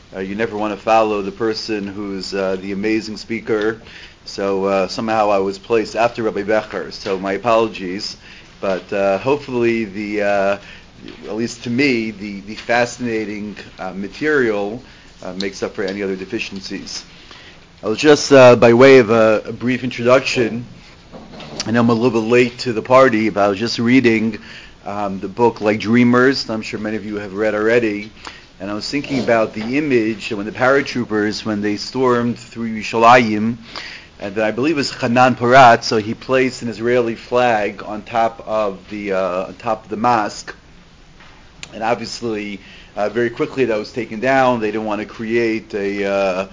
You never want to follow the person who's the amazing speaker. So somehow I was placed after Rabbi Becher. So my apologies. But hopefully at least to me, the fascinating material makes up for any other deficiencies. I was just, by way of a brief introduction, I know I'm a little bit late to the party, but I was just reading the book Like Dreamers. I'm sure many of you have read already. And I was thinking about the image when the paratroopers, when they stormed through Yerushalayim, and that I believe it was Hanan Parat, so he placed an Israeli flag on top of the mosque. And obviously, very quickly that was taken down. They didn't want to create an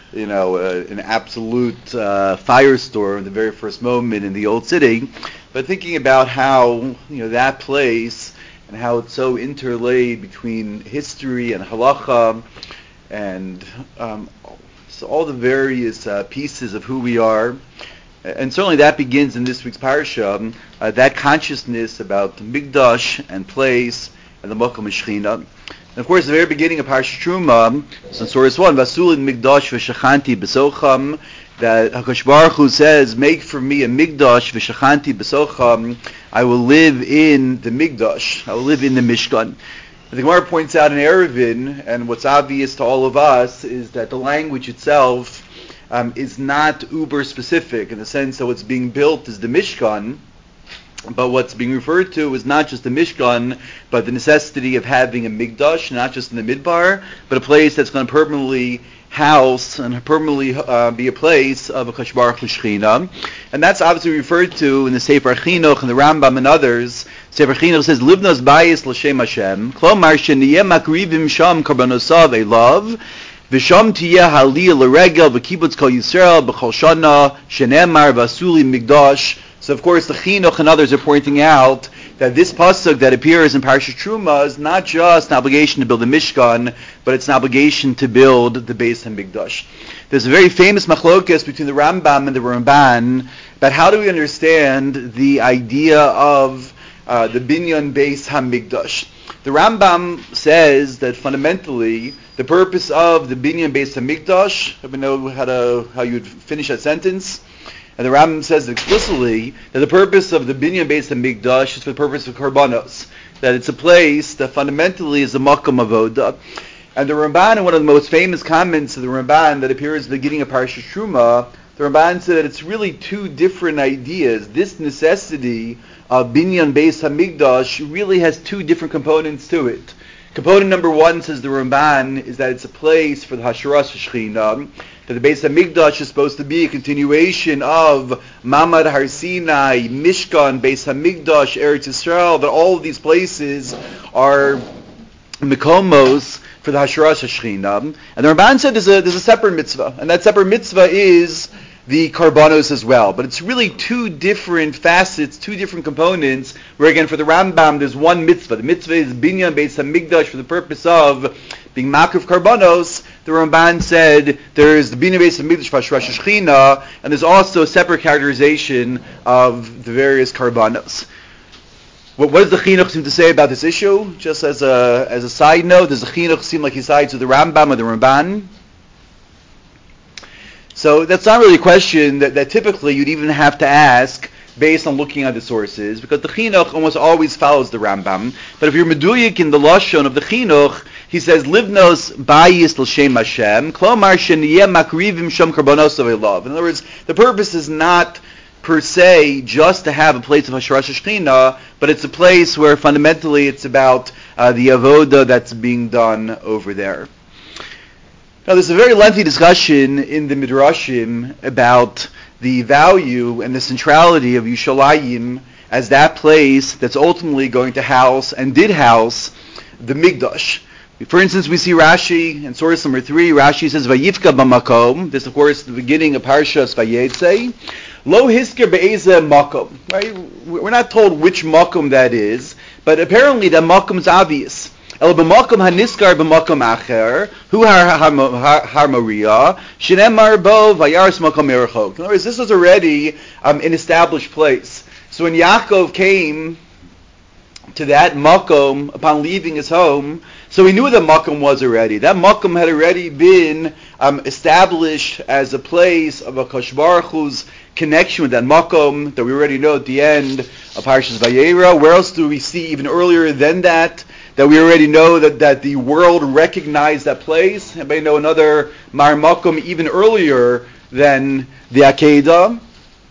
absolute firestorm the very first moment in the old city. But thinking about how that place and how it's so interlaid between history and halacha and so all the various pieces of who we are, and certainly that begins in this week's parasha. That consciousness about the Mikdash and place and the Makom Shechina. And of course, the very beginning of Parashat Truma, so in Source 1, Vasulin Mikdash v'Shachanti b'Socham, that HaKadosh Baruch Hu says, make for me a Mikdash v'Shachanti b'Socham, I will live in the Mikdash, I will live in the Mishkan. The Gemara points out in Eruvin, and what's obvious to all of us is that the language itself is not uber specific in the sense that what's being built is the Mishkan, but what's being referred to is not just the Mishkan, but the necessity of having a Mikdash, not just in the Midbar, but a place that's going to permanently house and permanently be a place of a HaKadosh Baruch Hu Shechina. And that's obviously referred to in the Sefer Chinuch and the Rambam and others. Sefer Chinuch says, Livnos bayis l'shem Hashem, klomar sheniyeh makrivim sham karbonosav elav, v'sham tiyeh haliyah l'regel v'kibbutz kol Yisrael b'chol shana shenemar v'asuli Mikdash. So of course the Chinuch and others are pointing out that this pasuk that appears in Parashat Truma is not just an obligation to build a Mishkan, but it's an obligation to build the Beis HaMikdash. There's a very famous machlokas between the Rambam and the Ramban about how do we understand the idea of the Binyan Beis HaMikdash. The Rambam says that fundamentally the purpose of the Binyan Beis HaMikdash, I don't know how you'd finish that sentence. And the Rambam says explicitly that the purpose of the Binyan Beis HaMikdash is for the purpose of Karbanos, that it's a place that fundamentally is a Makom Avoda. And the Ramban, in one of the most famous comments of the Ramban that appears at the beginning of Parashat Truma, the Ramban said that it's really two different ideas. This necessity of Binyan Beis HaMikdash really has two different components to it. Component number one, says the Ramban, is that it's a place for the Hasharas Shechina, that the Beis HaMikdash is supposed to be a continuation of Mamad Har Sinai, Mishkan, Beis HaMikdash, Eretz Yisrael, that all of these places are Mikomos for the Hasharas Shechina. And the Ramban said there's a separate mitzvah, and that separate mitzvah is the Karbanos as well. But it's really two different facets, two different components, where again for the Rambam there's one mitzvah. The mitzvah is Binyan Beis HaMikdash for the purpose of being Makriv Karbanos. The Ramban said there's the Binyan Beis HaMikdash for Hasharas Shechina, and there's also a separate characterization of the various Karbanos. What does the Chinuch seem to say about this issue? Just as a side note, does the Chinuch seem like he sides with the Rambam or the Ramban? So that's not really a question that typically you'd even have to ask based on looking at the sources, because the Chinuch almost always follows the Rambam. But if you're meduyik in the lashon of the Chinuch, he says, Livnos bayis l'shem Hashem, klomar sheniyeh makrivim sham karbonos elav. In other words, the purpose is not per se just to have a place of Hasharas Shechina, but it's a place where fundamentally it's about the avoda that's being done over there. Now, there's a very lengthy discussion in the Midrashim about the value and the centrality of Yerushalayim as that place that's ultimately going to house and did house the Mikdash. For instance, we see Rashi in source number 3. Rashi says, "Vayifka b'makom." This, of course, the beginning of Parshas Vayetze. Lo hisker be'ezeh makom. Right? We're not told which makom that is, but apparently that makom is obvious. El b'makom haniskar b'makom acher, hu har Maria, shenemar bo vayars makom erechok. In other words, this was already an established place. So when Yaakov came to that makom upon leaving his home, So we knew what the Makom was already. That Makom had already been established as a place of HaKadosh Baruch Hu's connection with that Makom that we already know at the end of Parshas Vayera. Where else do we see even earlier than that we already know that the world recognized that place? Anybody know another Mar Makom even earlier than the Akedah?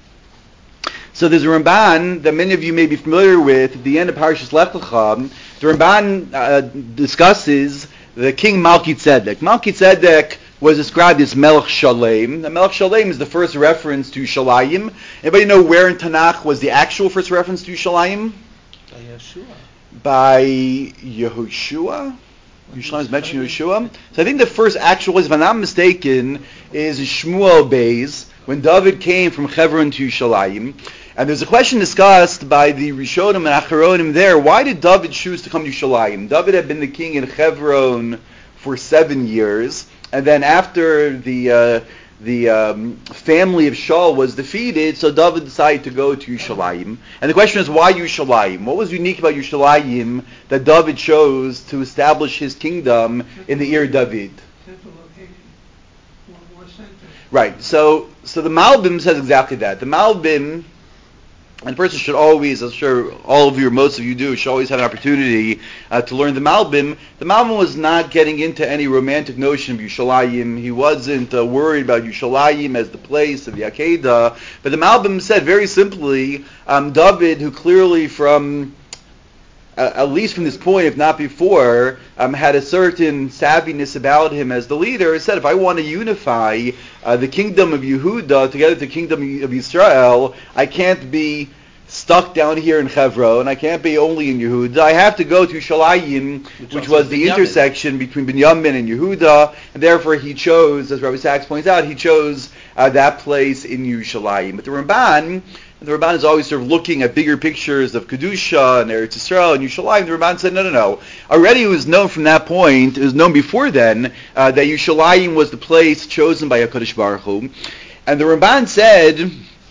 So there's a Ramban that many of you may be familiar with at the end of Parshas Lech Lecha. The Ramban discusses the king Malki Tzedek. Malki Tzedek was described as Melech Shalem. The Melech Shalem is the first reference to Shalayim. Anybody know where in Tanakh was the actual first reference to Shalayim? By Yeshua. By Yehoshua? Yerushalayim is mentioned in Yehoshua. So I think the first actual, if I'm not mistaken, is Shmuel Beis, when David came from Hebron to Yerushalayim. And there's a question discussed by the Rishonim and Acharonim there. Why did David choose to come to Yerushalayim? David had been the king in Hebron for 7 years, and then after the family of Shaul was defeated, so David decided to go to Yerushalayim. And the question is, why Yerushalayim? What was unique about Yerushalayim that David chose to establish his kingdom in the Eir David? Central location, more center. Right. So the Malbim says exactly that. The Malbim, and a person should always, I'm sure all of you or most of you do, should always have an opportunity to learn the Malbim. The Malbim was not getting into any romantic notion of Yerushalayim. He wasn't worried about Yerushalayim as the place of the Akedah. But the Malbim said very simply, David, who clearly from, at least from this point, if not before, had a certain savviness about him as the leader, said, if I want to unify the kingdom of Yehuda together with the kingdom of Israel, I can't be stuck down here in Hebron, I can't be only in Yehuda, I have to go to Shalayim, which was the intersection between Binyamin and Yehuda, and therefore he chose, as Rabbi Sachs points out, he chose that place in Yerushalayim. But the Ramban is always sort of looking at bigger pictures of Kedusha and Eretz Yisrael and Yerushalayim. The Ramban said, no. Already it was known from that point, it was known before then, that Yerushalayim was the place chosen by HaKadosh Baruch Hu. And the Ramban said,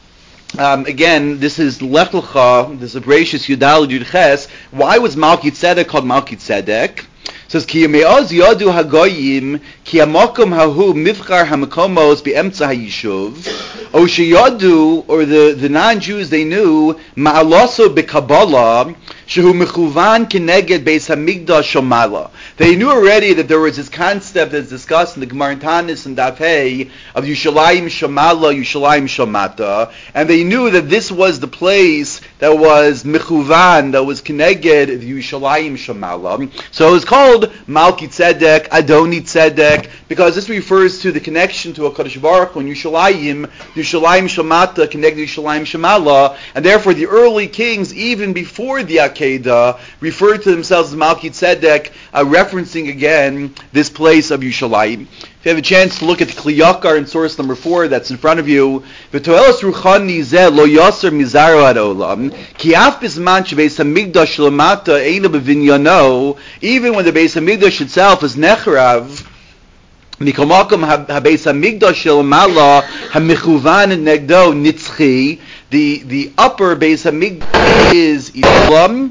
again, this is Lech Lecha, this is Bereshis Yudal Yud Ches, why was Malki Tzedek called Malki Tzedek? It says, Ki me'oz yadu hagoyim, ki hamakom hahu mivchar hamakomos be'emtza hayishuv, o sheyadu, or the non-Jews, they knew, ma'aloso be'kabbalah, shehu mechuvan keneged beis hamikdash shomala. They knew already that there was this concept that's discussed in the Gemara in Tanis and Daf Hey of Yushalayim Shomala, Yushalayim Shomata, and they knew that this was the place that was mechuvan, that was keneged the Yushalayim Shomala. So it was called Malki Tzedek, Adoni Tzedek, because this refers to the connection to HaKadosh Baruch Hu and Yushalayim Shomata, keneged Yushalayim Shomala, and therefore the early kings, even before the Akedah, referred to themselves as Malki Tzedek, referencing again this place of Yerushalayim. If you have a chance to look at the Kli Yakar in source number 4, that's in front of you. V'toelos ruchani zeh lo yaser mizaro ad olam, ki af bisman shebeis hamikdash lamata eina bevinyano, even when the Beis Hamikdash itself is nechrav, mikol makom habeis hamikdash lamala hamichuvan negdo nitzchi, the upper Beis Hamikdash is Islam.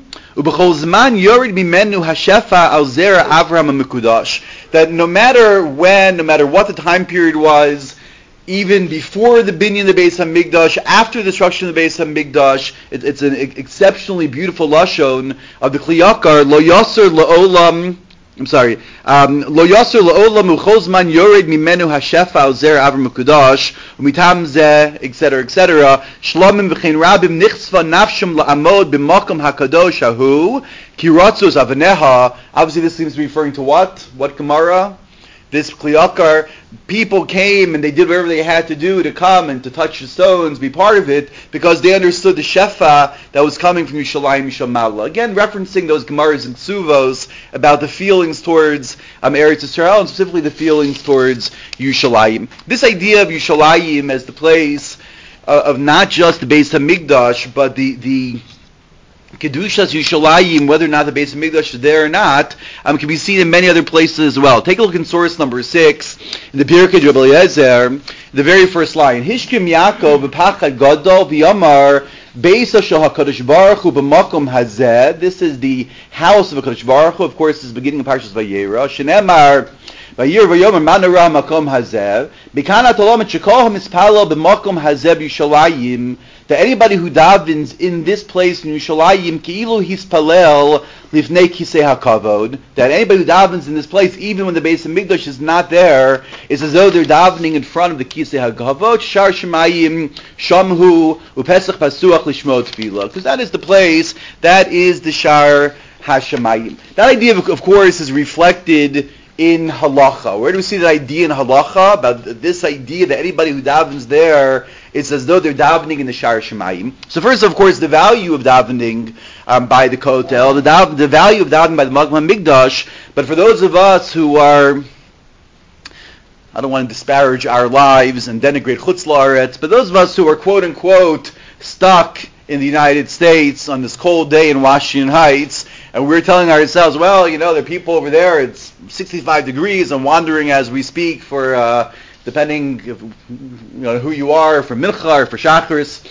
That no matter when, no matter what the time period was, even before the binyan of the Beis Hamikdash, after the destruction of the Beis Hamikdash, it's an exceptionally beautiful lashon of the Kli Yakar. Lo yaser la'olam. I'm sorry. Lo yaser la'olam uchozman yored mimenu hashefa al zer avram mekudash umitam zeh, etc., etc. Shlomim v'chein rabim nichsva nafshim la'amod b'makom hakadosh hahu ki ratzos avaneha. Obviously, this seems to be referring to what? What Gemara? This Kli Yakar, people came and they did whatever they had to do to come and to touch the stones, be part of it, because they understood the shefa that was coming from Yerushalayim Shomala. Again, referencing those Gemaras and Ksuvos about the feelings towards Eretz Yisrael, and specifically the feelings towards Yerushalayim. This idea of Yerushalayim as the place of not just the Beis Hamikdash, but the Kedushas Yerushalayim, whether or not the Beis Hamikdash is there or not, can be seen in many other places as well. Take a look in source number 6, in the Pirkei Rabbi Eliezer, the very first line. Hishkim Yaakov v'pachad gadol v'yamar Beis Shel HaKadosh Baruch Hu b'makom hazeh. This is the house of HaKadosh Baruch Hu. Of course, this is beginning of Parshas Vayera. Shenemar Vayir Vayomer Manara Makom Hazeh. B'kana Tolom et Shekol HaMispalo b'makom hazeh b'Yushalayim. That anybody who davens in this place in Yushalayim, Ki'ilu Hispalel Lifnei Kisei HaKavod, that anybody who davens in this place, even when the Beis HaMikdash is not there, is as though they're davening in front of the Kisei HaKavod, Shar Shemayim Shamhu Upesach Pasuach Lishmo Tefillah, because that is the place, that is the Shar HaShemayim. That idea, of course, is reflected in halacha. Where do we see that idea in halacha? About this idea that anybody who davens there, it's as though they're davening in the Shar Shemayim. So first, of course, the value of davening by the Kotel, the value of davening by the Makom HaMikdash, but for those of us who are, I don't want to disparage our lives and denigrate Chutz La'aretz, but those of us who are quote-unquote stuck in the United States on this cold day in Washington Heights, and we're telling ourselves, well, you know, there are people over there, it's 65 degrees, I'm wandering as we speak for, depending if, who you are, for Mincha or for Shacharis.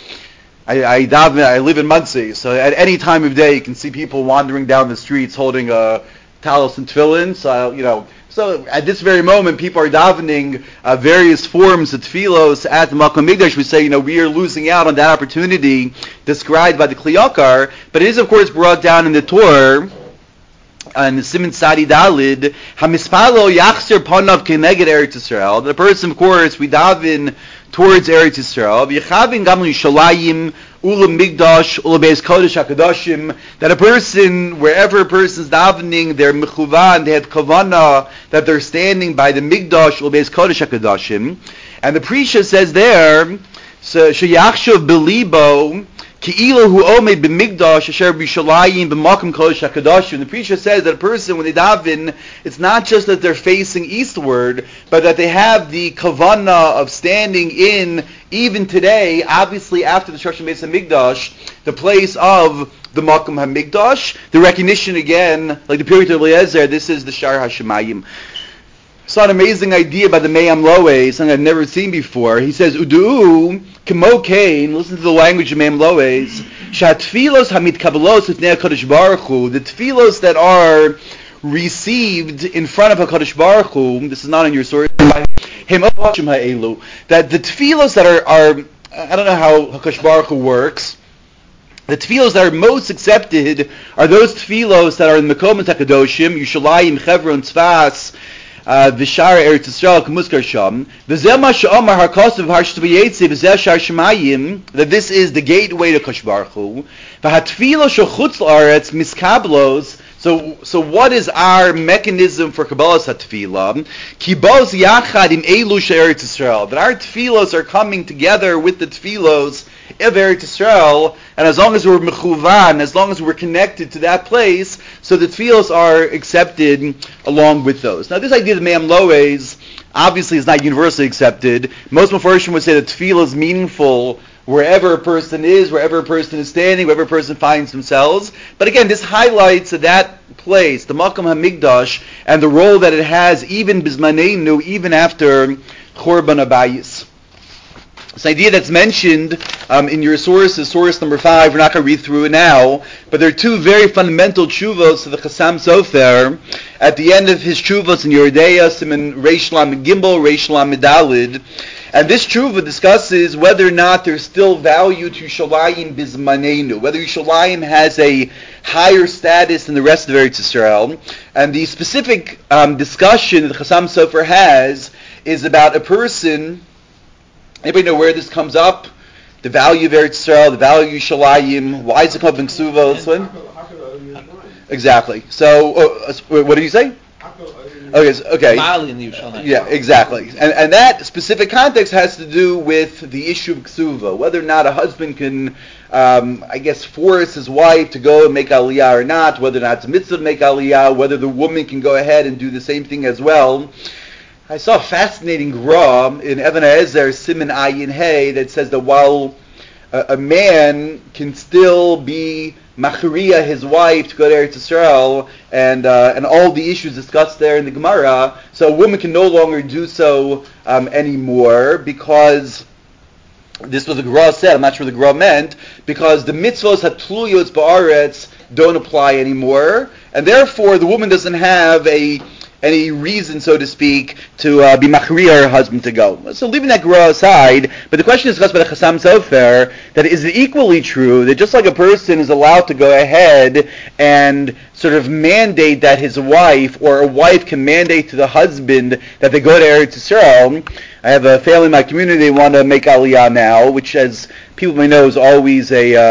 I live in Monsey, so at any time of day you can see people wandering down the streets holding talis and tefillin. So at this very moment, people are davening various forms of tefillos at the Makom Mikdash. We say, we are losing out on that opportunity described by the Kli Yakar, but it is, of course, brought down in the Torah, and the Siman Sadi Dalid, Hamispalo Yachzer Panav Keneged Eretz Yisrael. The person, of course, we daven towards Eretz Yisrael. V'yechavin Gam Yishalayim Ulam Migdash Ulam Beis Kodesh HaKadoshim. That a person, wherever a person is davening, they're mechuvan, they have kavana, that they're standing by the Migdash Ulam Beis Kodesh HaKadoshim. And the Prisha says there, so Sheyachshav Belibo Ki'ilu hu omed b'migdash asher b'Yushalayim b'makom kodesh hakadoshim. The preacher says that a person, when they daven, it's not just that they're facing eastward, but that they have the kavana of standing in, even today, obviously after the destruction of Beis HaMikdash, the place of the Makom HaMikdash. The recognition again, like the period of Eliezer, this is the Shar HaShemayim. Saw an amazing idea by the Me'am Loeh, something I've never seen before. He says, Udu'u kemo kain, listen to the language of Me'am Loeh's, Shatfilos hamit kabelos utnei HaKadosh Baruch Hu, the tfilos that are received in front of HaKadosh Baruch Hu, this is not in your source, that the tfilos that are I don't know how HaKadosh Baruch Hu works, the tefillos that are most accepted are those tefillos that are in Mekom HaKadoshim, Yushalayim, Chevron, Tzfas, V'shar Eretz Yisrael K'muskar Sham V'zeh ma she'omar harkosav harshtu v'yetzi v'zeh shar shemayim, that this is the gateway to Kosh Baruch Hu. V'hatfilo shechutz la'aretz miskablos. So what is our mechanism for Kabbalas HaTefillah? Kibos yachad im elu she'eretz Yisrael. That our tefillos are coming together with the tefillos of Eretz Yisrael, and as long as we're mechuvan, as long as we're connected to that place, so the tefillos are accepted along with those. Now, this idea of Me'am Loeh's obviously is not universally accepted. Most Mefarshim would say that tefillah is meaningful wherever a person is, wherever a person is standing, wherever a person finds themselves. But again, this highlights that place, the Makom HaMikdash, and the role that it has even bizmanenu, even after Chorban Abayis. This idea that's mentioned in your sources, source number 5, we're not going to read through it now, but there are two very fundamental tshuvos of the Chassam Sofer. At the end of his tshuvos in Yeridea, Siman Reish Lamed Gimel, Reish Lamed Dalid, and this tshuva discusses whether or not there's still value to Yushalayim Bizmanenu, whether Yushalayim has a higher status than the rest of Eretz Yisrael. And the specific discussion that the Chassam Sofer has is about a person. Anybody know where this comes up? The value of Eretz Yisrael, the value of Yushalayim. Why is it called B'Ksuvos? Exactly. So, what did you say? Okay. Yeah, exactly. And that specific context has to do with the issue of ksuva, whether or not a husband can, force his wife to go and make aliyah or not, whether or not it's a mitzvah to make aliyah, whether the woman can go ahead and do the same thing as well. I saw a fascinating gra in Even HaEzer, Siman Ayin Hey, that says that while a man can still be machriya his wife to go to Eretz Yisrael, and all the issues discussed there in the Gemara, so a woman can no longer do so anymore, because this was the Gra said, I'm not sure what the Gra meant, because the mitzvos hatluyos ba'aretz don't apply anymore, and therefore the woman doesn't have any reason, so to speak, to be machriya her husband to go. So leaving that Gra aside, but the question is discussed by the Chassam Sofer, that is it equally true that just like a person is allowed to go ahead and sort of mandate that his wife, or a wife can mandate to the husband that they go to Eretz Yisrael. I have a family in my community, they want to make Aliyah now, which, as people may know, is always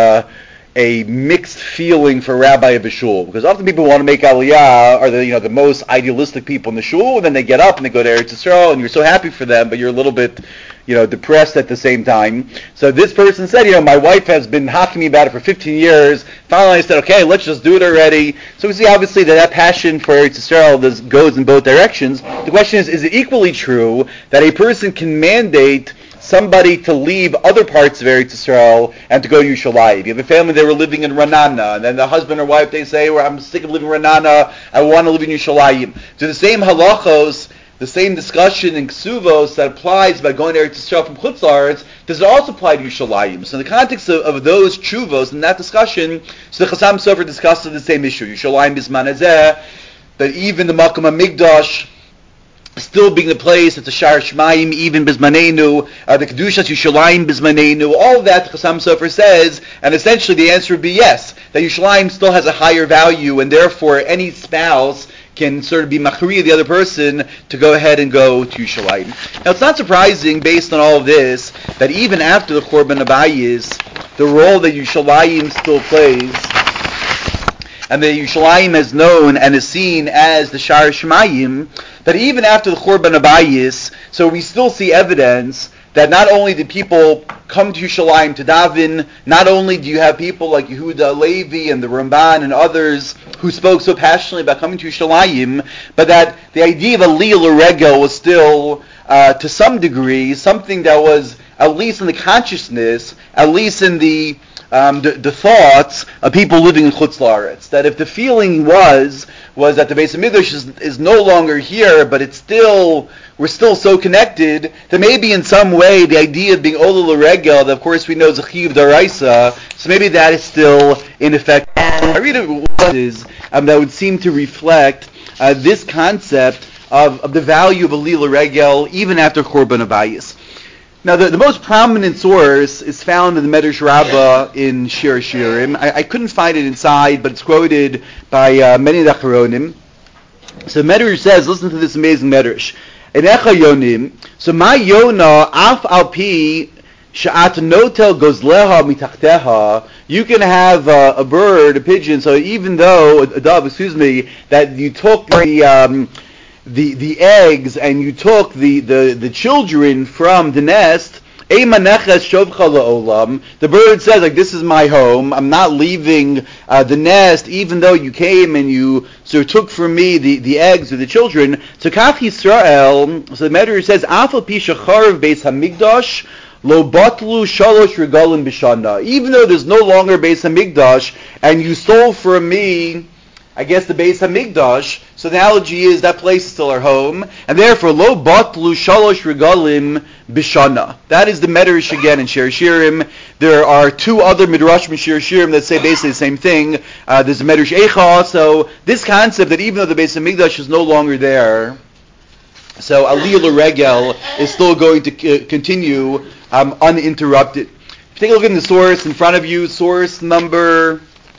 a mixed feeling for a rabbi of a shul, because often people who want to make Aliyah are the most idealistic people in the shul, and then they get up and they go to Eretz Yisrael, and you're so happy for them, but you're a little bit depressed at the same time. So this person said, my wife has been hawking me about it for 15 years. Finally I said, okay, let's just do it already. So we see obviously that passion for Eretz Yisrael goes in both directions. The question is it equally true that a person can mandate somebody to leave other parts of Eretz Yisrael and to go to Yerushalayim? You have a family that were living in Ranana, and then the husband or wife, they say, well, I'm sick of living in Ranana, I want to live in Yerushalayim. So the same halachos, the same discussion in Ksuvos that applies by going to Eretz Yisrael from Chutz La'aretz, does it also apply to Yerushalayim? So in the context of those Tshuvos, in that discussion, so the Chassam Sofer discusses the same issue. Yerushalayim Bisman Hazeh, that even the Makom HaMikdash, still being the place, it's a Shar Shemaim, even Bismanenu, the Kedushas Yerushalayim Bismanenu, all of that Chassam Sofer says, and essentially the answer would be yes, that Yerushalayim still has a higher value, and therefore any spouse can sort of be machriya the other person to go ahead and go to Yerushalayim. Now it's not surprising, based on all of this, that even after the Churban Abayis, the role that Yerushalayim still plays, and that Yerushalayim is known and is seen as the Shar Shemayim, that even after the Churban Abayis, so we still see evidence that not only do people come to Yerushalayim to daven, not only do you have people like Yehuda Levi and the Ramban and others who spoke so passionately about coming to Yerushalayim, but that the idea of Aliyah L'Regel was still, to some degree, something that was at least in the consciousness, at least in the thoughts of people living in Chutz La'aretz. That if the feeling was that the Beis HaMikdash is no longer here, but we're still so connected, that maybe in some way the idea of being Ola L'Regel, that of course we know is a Chiyuv D'Oraisa, so maybe that is still in effect. I read that would seem to reflect this concept of the value of a Aliyah L'Regel even after Churban Abayis. Now, the most prominent source is found in the Medrash Rabbah in Shir Shirim. I couldn't find it inside, but it's quoted by many of the Acharonim. So the Medrash says, listen to this amazing Medrash. In Echa Yonim, so my Yona, af al pi, sha'at notel gozleha mitachteha, you can have a bird, a pigeon, so even though, a dove, that you took the eggs and you took the children from the nest, the bird says, like, this is my home, I'm not leaving the nest, even though you came and you took from me the eggs or the children. So Kaf Yisrael, so the Medrash says, Afal pi shacharav beis hamikdash lo batlu shalosh regalim b'shana. Even though there's no longer Beis HaMikdash, and you stole from me, I guess, the Beis HaMikdash, so the analogy is that place is still our home, and therefore, lo batlu shalosh regalim b'shana. That is the Medrash again in Shir Shirim. There are two other Midrashim in Shir Shirim that say basically the same thing. There's a Medrash Eicha also. This concept that even though the Beis HaMikdash is no longer there, so Aliyah L'Regel is still going to continue uninterrupted. If you take a look at the source in front of you, source number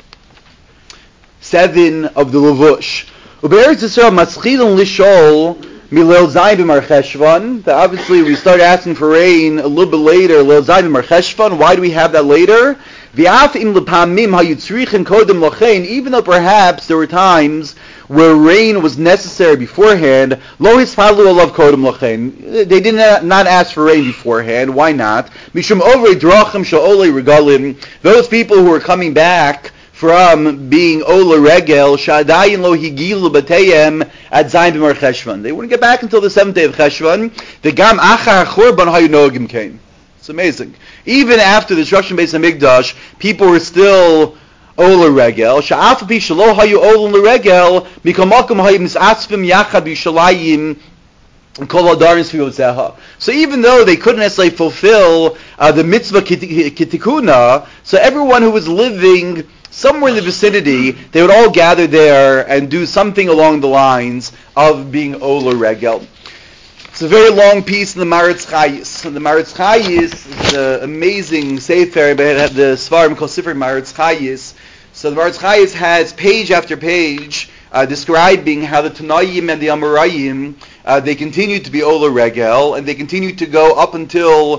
7 of the Levush. Ube'eretz Yisrael matzchilin lishol milel zayin b'mar cheshvan. Obviously, we start asking for rain a little bit later. Leil zayin b'mar cheshvan. Why do we have that later? V'af im lepamim hayutzrichin kodem lochein. Even though perhaps there were times where rain was necessary beforehand, lo hispalu alav kodem lochein. They did not ask for rain beforehand. Why not? Mishum over drachim sha'olei regalim. Those people who are coming back from being Ola Regel, Shadayin lo higilu bateyem at Zayin b'mar Cheshvan. They wouldn't get back until the 7th day of Cheshvan. The gam achar churban hayunogim came. It's amazing. Even after the destruction of Beis HaMikdash, people were still Ola Regel. Sha'af pi shelo hayu Ola Regel, mikamakum hayu misatzvim yachad b'Yerushalayim So even though they couldn't necessarily fulfill the mitzvah kitikuna, so everyone who was living somewhere in the vicinity, they would all gather there and do something along the lines of being Ola Regel. It's a very long piece in the Maritz Chayis. And the Maritz Chayis is an amazing sefer, but it had the Svarim called Sefer Maritz Chayis. So the Maritz Chayis has page after page describing how the Tanaim and the Amoraim they continued to be Ola Regel, and they continued to go up until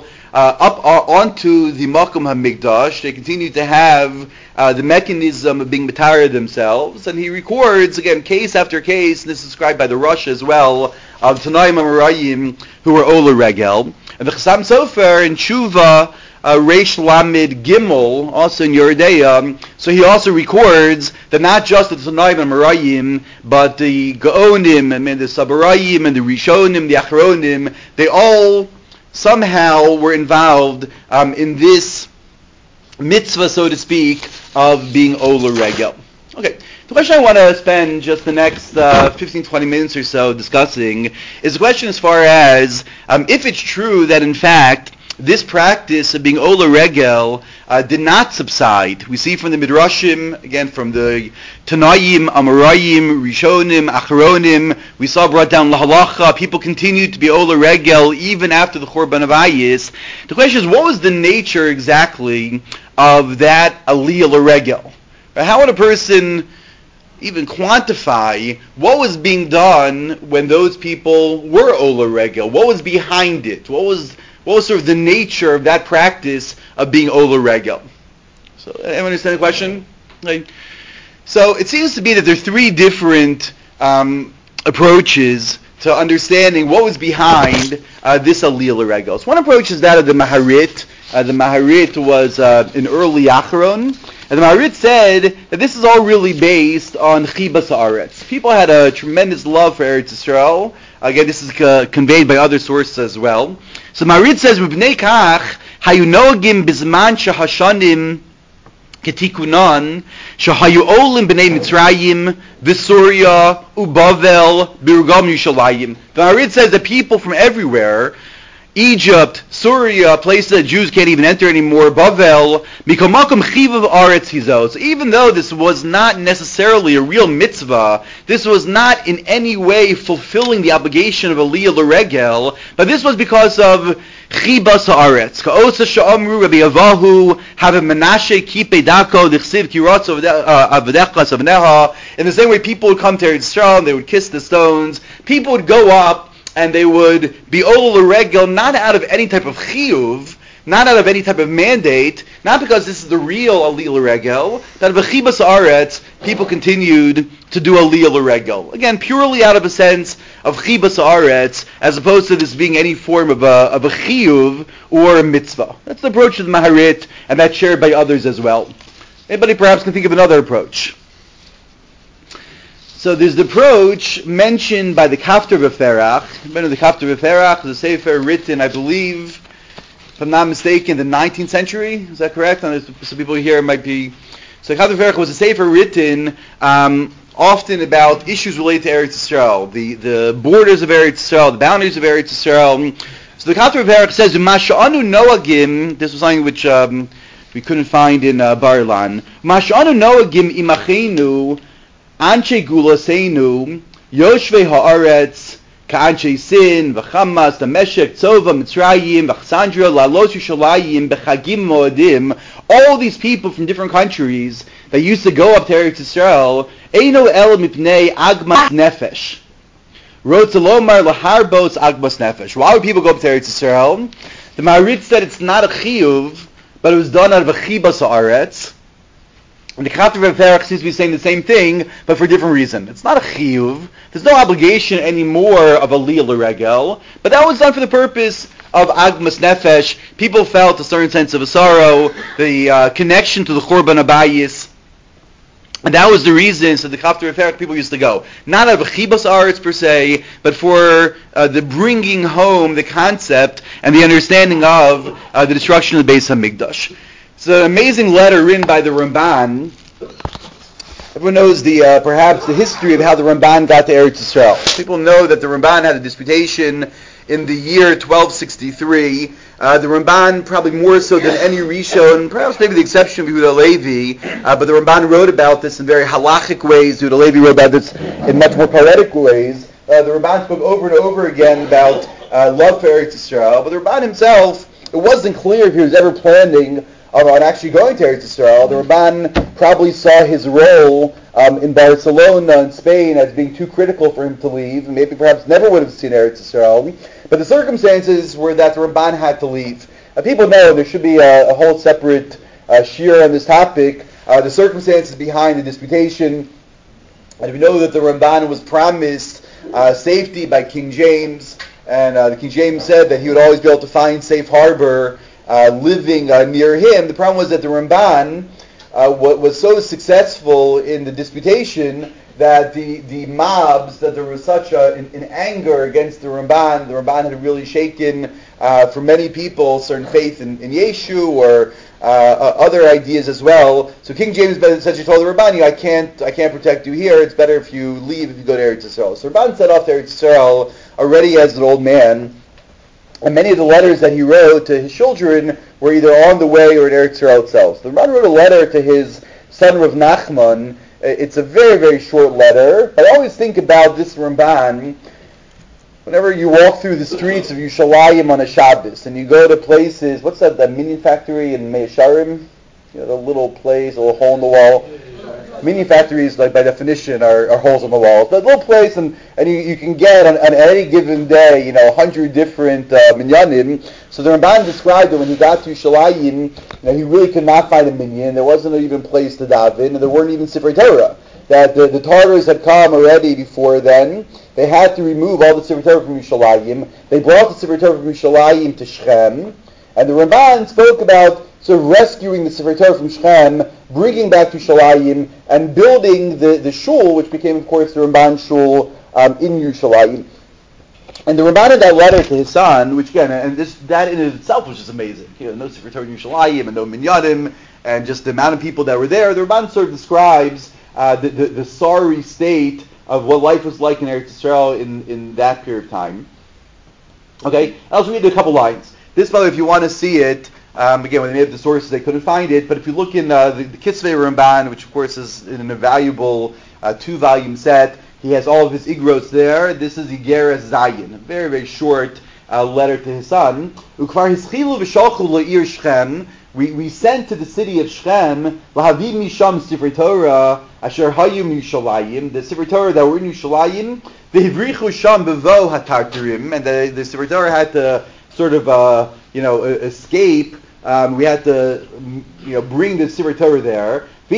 onto the Makom HaMikdash. They continued to have the mechanism of being Matara themselves, and he records, again, case after case, and this is described by the Rosh as well, of Tanaim Amoraim who were Ola Regel. And the Chassam Sofer in Tshuva, Reish Lamed Gimel, also in Yeridea, so he also records that not just the Tanaim and Amoraim, but the Gaonim, and the Sabarayim, and the Rishonim, the Achronim, they all somehow were involved in this mitzvah, so to speak, of being Ola Regel. Okay, the question I want to spend just the next 15-20 minutes or so discussing is the question as far as if it's true that in fact this practice of being Ola Regel did not subside. We see from the Midrashim, again from the Tanaim, Amoraim, Rishonim, Achronim, we saw brought down Lahalacha, people continued to be Ola Regel even after the Churban Avayis. The question is, what was the nature exactly of that Aliyah L'Regel? How would a person even quantify what was being done when those people were Ola Regel? What was behind it? What was sort of the nature of that practice of being Ola Regel? So, anyone understand the question? Right. So, it seems to be that there are three different approaches to understanding what was behind this Aliyah L'Regel. So one approach is that of the Maharit. The Maharit was an early Acharon. And the Maharit said that this is all really based on Chibas Haaretz. People had a tremendous love for Eretz Yisrael. Again, this is conveyed by other sources as well. So Maharit says, "Mibnei kach hayu noagim bizman shehashanim ketikunan shehayu olim b'nei Mitzrayim v'Suria u'Bavel b'Rugam Yushalayim." The Maharit says that people from everywhere, Egypt, Syria, places that Jews can't even enter anymore, Bavel, Mikomakum Chivav Aretz Hizo. So even though this was not necessarily a real mitzvah, this was not in any way fulfilling the obligation of Aliyah L'Regel, but this was because of Chibas Haaretz. Ka'osa sha'amru Rabbi Avahu have a Menashe kipe dako d'chsiv kirotz avdechas avneha. In the same way people would come to Eretz Yisrael and they would kiss the stones, people would go up and they would be Ola L'Regel not out of any type of chiyuv, not out of any type of mandate, not because this is the real Aliyah L'Regel, that of a Chibas Haaretz, people continued to do Aliyah L'Regel. Again, purely out of a sense of Chibas Haaretz, as opposed to this being any form of a chiyuv or a mitzvah. That's the approach of the Maharit, and that's shared by others as well. Anybody perhaps can think of another approach? So there's the approach mentioned by the Kafter B'Ferach. The Kafter B'Ferach is a sefer written, I believe, if I'm not mistaken, in the 19th century. Is that correct? And some people here might be... So the Kafter B'Ferach was a sefer written often about issues related to Eretz Yisrael, the borders of Eretz Yisrael, the boundaries of Eretz Yisrael. So the Kafter B'Ferach says, Masha'anu Noagim, this was something which we couldn't find in Bar Ilan. Masha'anu Noagim imachenu Anshe Gulaseinu, Yoshvei Haaretz, Ka'anshe Sin, V'chamas, Dameshek, Tzova, Mitzrayim, V'chsandria, Lalos Yushalayim, B'chagim Moedim, all these people from different countries that used to go up to Eretz Yisrael, Eino El Mipnei Agmas Nefesh. Rotzalomar Laharbos Agmas Nefesh. Why would people go up to Eretz Yisrael? The Maharit said it's not a chiyuv, but it was done out of a chibas haaretz. And the Kafter B'Ferach seems to be saying the same thing, but for a different reason. It's not a chiyuv. There's no obligation anymore of Aliyah L'Regel, but that was done for the purpose of Agmas Nefesh. People felt a certain sense of a sorrow, the connection to the Churban Abayis, and that was the reason, so the Kafter B'Ferach people used to go. Not out of Chibas Aretz per se, but for the bringing home the concept and the understanding of the destruction of the Beis HaMikdash. It's an amazing letter written by the Ramban Everyone knows perhaps the history of how the Ramban got to Eretz Yisrael. People know that the Ramban had a disputation in the year 1263. The Ramban, probably more so than any Rishon, perhaps maybe the exception of Yehuda Levi, but the Ramban wrote about this in very halachic ways. Yehuda Levi wrote about this in much more poetic ways. The Ramban spoke over and over again about love for Eretz Yisrael, but the Ramban himself, it wasn't clear if he was ever planning on actually going to Eretz Yisrael. The Ramban probably saw his role in Barcelona in Spain as being too critical for him to leave, and maybe perhaps never would have seen Eretz Yisrael. But the circumstances were that the Ramban had to leave. People know there should be a whole separate shiur on this topic, the circumstances behind the disputation. And we know that the Ramban was promised safety by King James, and the King James said that he would always be able to find safe harbor living near him. The problem was that the Ramban was so successful in the disputation that the mobs, that there was such an anger against the Ramban had really shaken for many people certain faith in Yeshu or other ideas as well. So King James essentially told the Ramban, I can't protect you here. It's better if you leave, if you go to Eretz Yisrael. So Ramban set off to Eretz Yisrael already as an old man. And many of the letters that he wrote to his children were either on the way or in Eretz Yisrael itself. So the Ramban wrote a letter to his son Rav Nachman. It's a very, very short letter. But I always think about this Ramban whenever you walk through the streets of Yerushalayim on a Shabbos and you go to places, what's that minion factory in Mea Sharim? The little place, a little hole in the wall. Minion factories, like by definition, are holes in the walls. That little place, and you can get on any given day, 100 different minyanim. So the Ramban described that when he got to Yerushalayim, he really could not find a minyan. There wasn't even a place to daven, and there weren't even Sifrei Torah. That the Tartars had come already before then. They had to remove all the Sifrei Torah from Yerushalayim. They brought the Sifrei Torah from Yerushalayim to Shechem, and the Ramban spoke about sort of rescuing the Sifrei Torah from Shechem, bringing back to Yerushalayim, and building the shul, which became, of course, the Ramban shul in Yerushalayim. And the Ramban in that letter to his son, which again, and that in itself was just amazing. No Sifrei Torah in Yerushalayim, and no minyanim, and just the amount of people that were there. The Ramban sort of describes the sorry state of what life was like in Eretz Yisrael in that period of time. Okay, I'll just read a couple lines. This, by the way, if you want to see it, again, when they made up the sources, they couldn't find it. But if you look in the Kisvei Ramban, which of course is in an invaluable 2-volume set, he has all of his igros there. This is Igeres Zayin, a very, very short letter to his son. Ukvar hischilu v'shalchu la'ir Shechem. We sent to the city of Shechem lahaviv misham Sifrei Torah asher hayu Yerushalayim, the Sifrei Torah that were in Yerushalayim, v'hivrichu sham bevo hatartarim, and the Sifrei Torah had to sort of escape. We had to bring the Sifrei Torah there. We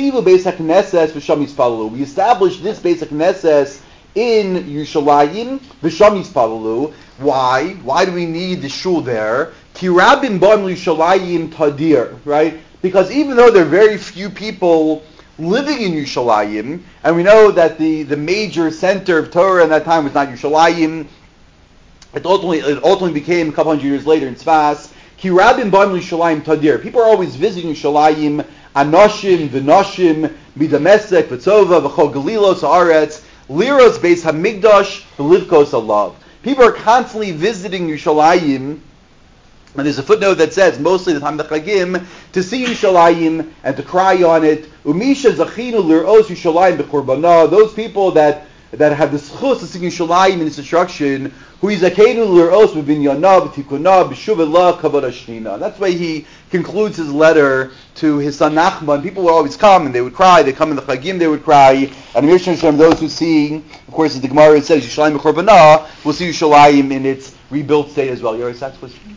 established this Beis HaKnesses in Yerushalayim. V'sham yispalalu. Why? Why do we need the shul there? Ki rabim ba'am Yerushalayim tadir. Right? Because even though there are very few people living in Yerushalayim, and we know that the major center of Torah in that time was not Yerushalayim. It ultimately became a couple hundred years later in Tzfas. Ki rabim ba'am Yerushalayim tadir. People are always visiting Yerushalayim. Anoshim, v'noshim, midamesek, v'tzova, v'chol galilos haaretz, liros beis hamigdash, v'livkos alav. People are constantly visiting Yerushalayim, and there's a footnote that says mostly the time of the Chagim to see Yerushalayim and to cry on it. Umisha zachinu liros Yerushalayim b'korbanah. Those people that have the schus to see Yerushalayim in its destruction. That's why he concludes his letter to his son Nachman. People would always come and they would cry. They come in the Chagim, they would cry. And those who see, of course, as the Gemara says, Yerushalayim b'korbanah, will see Yerushalayim in its rebuilt state as well. Your next question?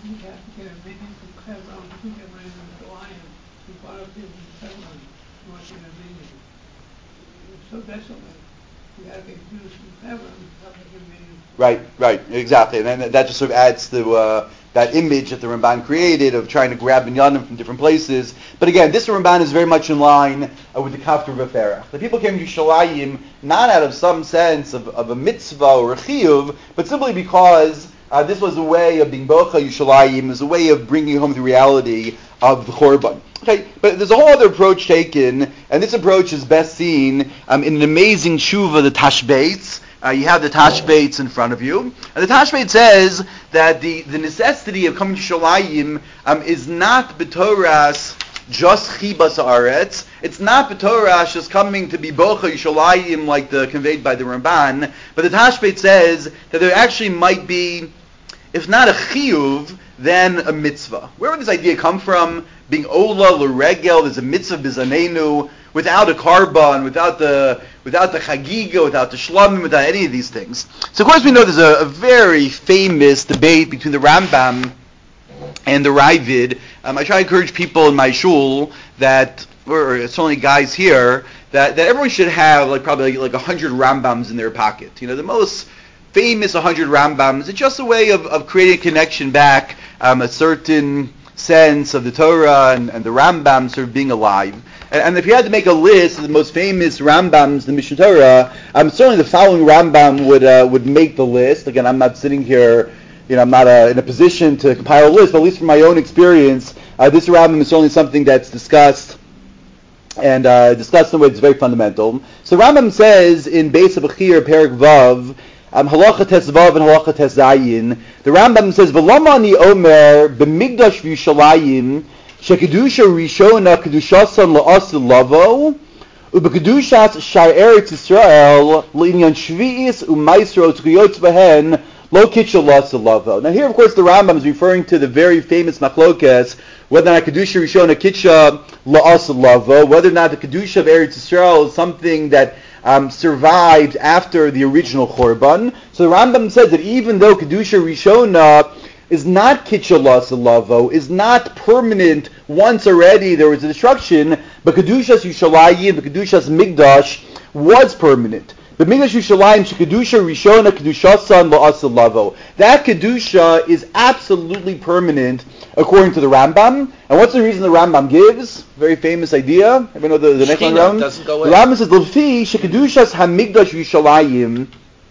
Right, exactly, and then that just sort of adds to that image that the Ramban created of trying to grab minyanim from different places. But again, this Ramban is very much in line with the Kaftor V'Ferach. The people came to Yerushalayim not out of some sense of a mitzvah or a chiyuv, but simply because This was a way of being Bocha Yushalayim. It was a way of bringing home the reality of the Chorban. Okay, but there's a whole other approach taken, and this approach is best seen in an amazing Shuva, the Tashbeitz. You have the Tashbeitz in front of you. And the Tashbeitz says that the necessity of coming to Shalayim is not b'toras just chibas haaretz. It's not b'toras just coming to be bocha Yishalayim like conveyed by the Ramban. But the Tashbeitz says that there actually might be, if not a chiyuv, then a mitzvah. Where would this idea come from? Being ola l'regel, there's a mitzvah bizanenu, without a karban, without the chagiga, without the shlamim, without any of these things. So of course we know there's a very famous debate between the Rambam and the Ravid. I try to encourage people in my shul that, or certainly guys here, that everyone should have probably 100 Rambams in their pocket. The most famous 100 Rambams. It's just a way of creating a connection back, a certain sense of the Torah and the Rambam sort of being alive. And if you had to make a list of the most famous Rambams in the Mishneh Torah, certainly the following Rambam would make the list. Again, I'm not sitting here, I'm not in a position to compile a list, but at least from my own experience, this Rambam is certainly something that's discussed, and discussed in a way that's very fundamental. So Rambam says in Beis HaBechir, Perek Vav, Halacha Tes Vav and Halacha Tes Zayin, the Rambam says, V'lama ani omer b'migdash v'Yushalayim shekedusha rishona kedushasan la'asil lavo u'b'kedushas shar Eretz Yisrael l'inyan shvi'is u'maisro tzchiyotz behen lo kitshel la'asil lavo. Now here, of course, the Rambam is referring to the very famous machlokes whether or not kedusha rishona kitcha la'asil lavo, whether or not the kedusha of Eretz Yisrael is something that survived after the original Chorban. So the Rambam says that even though Kedusha Rishona is not Kitcha La'asil Lavo, is not permanent once already there was a destruction, but Kedushas Yushalayim, the Kedushas Migdash was permanent. The Migdash Yushalayim, Kedusha Rishona, Kedushasan La'asil Lavo. That Kedusha is absolutely permanent according to the Rambam. And what's the reason the Rambam gives? Very famous idea. Everyone know the next one around? Doesn't go away. The Rambam says, L'fi shekedushas hamigdash Yushalayim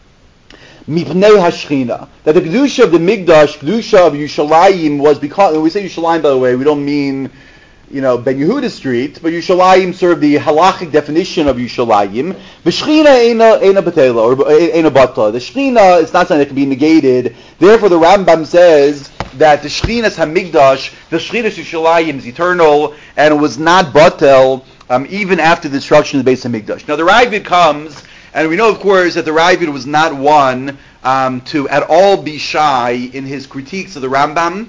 mipnei hashchina. That the kedusha of the Migdash, kedusha of Yushalayim was because, when we say Yushalayim, by the way, we don't mean Ben Yehuda Street, but Yushalayim sort of the halachic definition of Yushalayim. V'shchina eina batela, or eina batla. The shchina is not something that can be negated. Therefore, the Rambam says that the Shchinas HaMigdash, the Shchinas Yushalayim is eternal, and it was not batel even after the destruction of the Beis HaMigdash. Now the Ravid comes, and we know of course that the Ravid was not one to at all be shy in his critiques of the Rambam.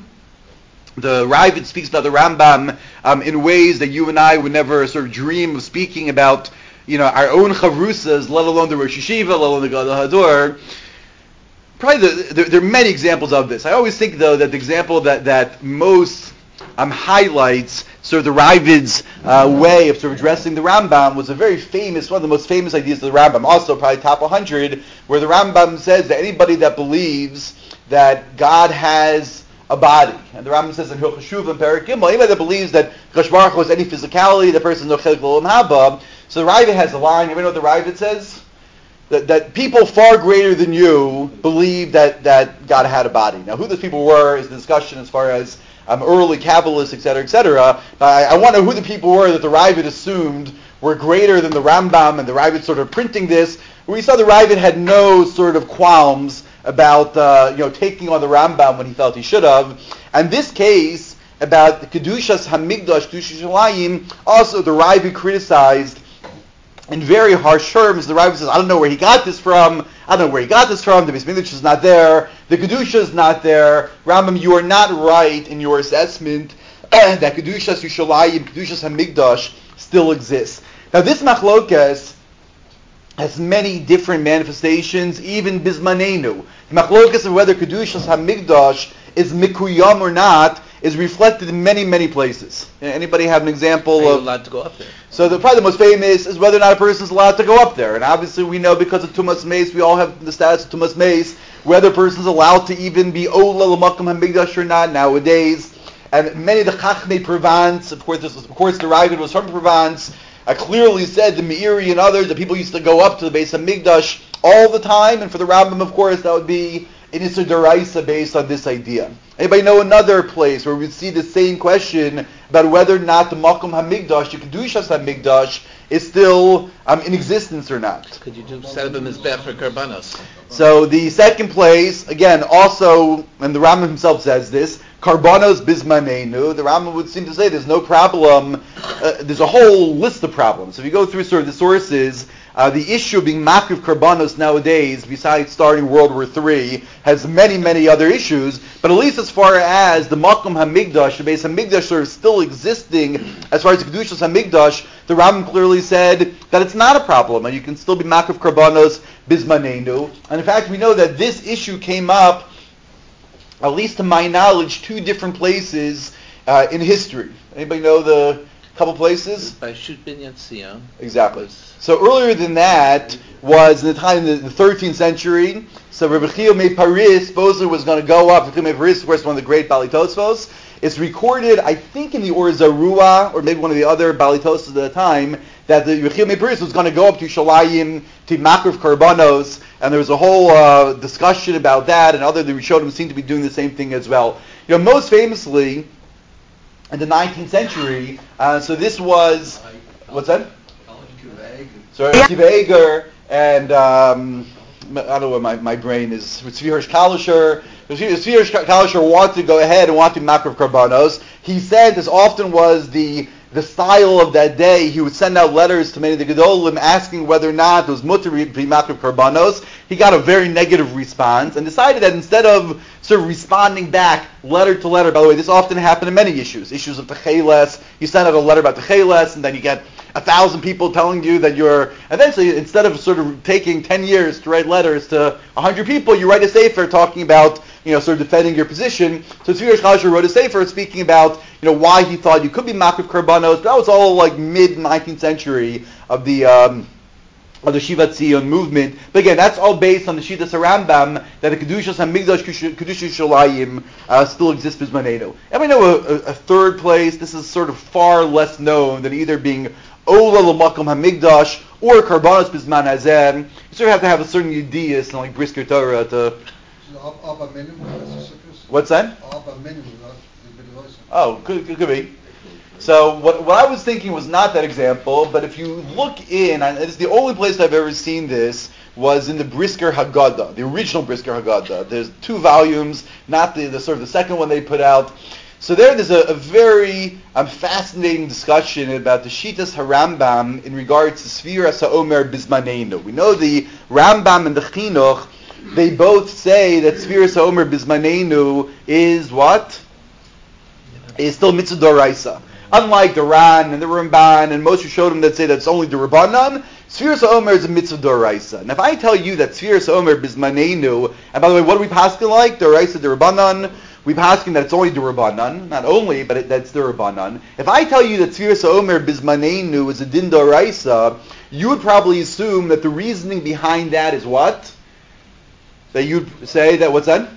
The Ravid speaks about the Rambam in ways that you and I would never sort of dream of speaking about, our own chavrusas, let alone the Rosh Yeshiva, let alone the Gadol Hador. Probably there are many examples of this. I always think, though, that the example that most highlights sort of the Ravid's way of sort of addressing the Rambam was a very famous, one of the most famous ideas of the Rambam, also probably top 100, where the Rambam says that anybody that believes that God has a body, and the Rambam says in Hilchos Shuv and Perek Gimel, anybody that believes that Kadosh Baruch Hu has any physicality, the person is no chelik l'olam haba. So the Ravid has a line. You know what the Ravid says? That people far greater than you believe that God had a body. Now, who those people were is the discussion as far as early Kabbalists, etc., etc. I wonder who the people were that the Ravid assumed were greater than the Rambam, and the Ravid sort of printing this. We saw the Ravid had no sort of qualms about taking on the Rambam when he felt he should have. And this case about the Kedushas Hamigdash, Kedushas Shalayim, also the Ravid criticized in very harsh terms. The Ravid says, I don't know where he got this from. The Beis Mikdash is not there. The Kedusha is not there. Rambam, you are not right in your assessment that Kedushas Yushalayim, Kedushas HaMikdash still exists. Now this machlokas has many different manifestations, even Bismanenu. The machlokas of whether Kedushas HaMikdash is mikuyam or not is reflected in many, many places. Anybody have an example Are you of... allowed to go up there? So probably the most famous is whether or not a person is allowed to go up there. And obviously we know because of Tumas Meis, we all have the status of Tumas Meis, whether a person is allowed to even be Ola L'Makam HaMikdash or not nowadays. And many of the Chachmei Provence, of course the Ravid was from Provence, clearly said, the Meiri and others, that people used to go up to the Beis HaMikdash all the time. And for the Rambam, of course, that would be in Isser Daraisa based on this idea. Anybody know another place where we see the same question about whether or not the Makom HaMikdash, the Kedushas HaMikdash, is still in existence or not? Could you set up a Mizbech for Karbanos? So the second place, again, also, and the Rambam himself says this, Karbanos Bismanenu, the Rambam would seem to say there's no problem, there's a whole list of problems. So if you go through sort of the sources, the issue of being makriv karbanos nowadays, besides starting World War III, has many, many other issues. But at least as far as the Makom HaMikdash, the base HaMikdash are still existing, as far as the Kedushas HaMikdash, the Rambam clearly said that it's not a problem, and you can still be makriv karbanos bismanenu. And in fact, we know that this issue came up, at least to my knowledge, 2 different places in history. Anybody know the couple places? By Shut Binyan Tzion. Exactly. So earlier than that was in the time in the 13th century. So Rabbi Chiyah Meir Paris supposedly was going to go up. Rabbi Chiyah Meir Paris, of course, one of the great Bali Tosfos. It's recorded, I think, in the Or Zarua, or maybe one of the other Bali Tosfos at the time, that the Rabbi Chiyah Meir Paris was going to go up to Shalayim to Makriv Karbanos, and there was a whole discussion about that, and other the Rishonim seem to be doing the same thing as well. You know, most famously, in the 19th century, so this was, what's that? So Kiva Eger and I don't know what my brain is. Tzvi Hirsch Kalischer. Tzvi Hirsch Kalischer wanted to go ahead and wanted to Makriv Karbanos. He said this often was the style of that day. He would send out letters to many of the Gedolim asking whether or not it was mutter to be Makriv Karbanos. He got a very negative response and decided that instead of sort of responding back letter to letter, by the way, this often happened in many issues of Techeles. You send out a letter about Techeles and then you get 1,000 people telling you that you're, eventually, instead of sort of taking 10 years to write letters to 100 people, you write a sefer talking about, sort of defending your position. So Tzvi Hirsch Kalischer wrote a sefer speaking about, why he thought you could be makriv karbanos. That was all like mid-19th century of the Shivat Tzion movement. But again, that's all based on the Shitas Rambam that the Kedushas HaMikdash, Kedushas Shalayim still exists Bismanenu. And we know a third place. This is sort of far less known than either being Ola L'Makom HaMikdash or Karbanos Bisman Hazeh. You sort of have to have a certain Yediyas and like Brisker Torah to... What's that? Oh, could be. So what I was thinking was not that example, but if you look in, and it's the only place I've ever seen this, was in the Brisker Haggadah, the original Brisker Haggadah. There's 2 volumes, not the sort of the second one they put out. So there's a very fascinating discussion about the Shitas HaRambam in regards to Sfiras HaOmer Bismanenu. We know the Rambam and the Chinuch, they both say that Sfiras HaOmer Bismanenu is what? Is still Mitzvah Doraisa. Unlike the Ran and the Ramban and most Rishonim that say that's only the Rabbanan, Sfiras HaOmer is a Mitzvah Doraisa. And if I tell you that Sfiras HaOmer Bismanenu, and by the way, what do we paskin like? Doraisa, the Rabbanan. We paskin that it's only the Rabbanan, not only, but that's the Rabbanan. If I tell you that Sfiras HaOmer Bismanenu is a Din Doraisa, you would probably assume that the reasoning behind that is what? That you'd say that, what's that?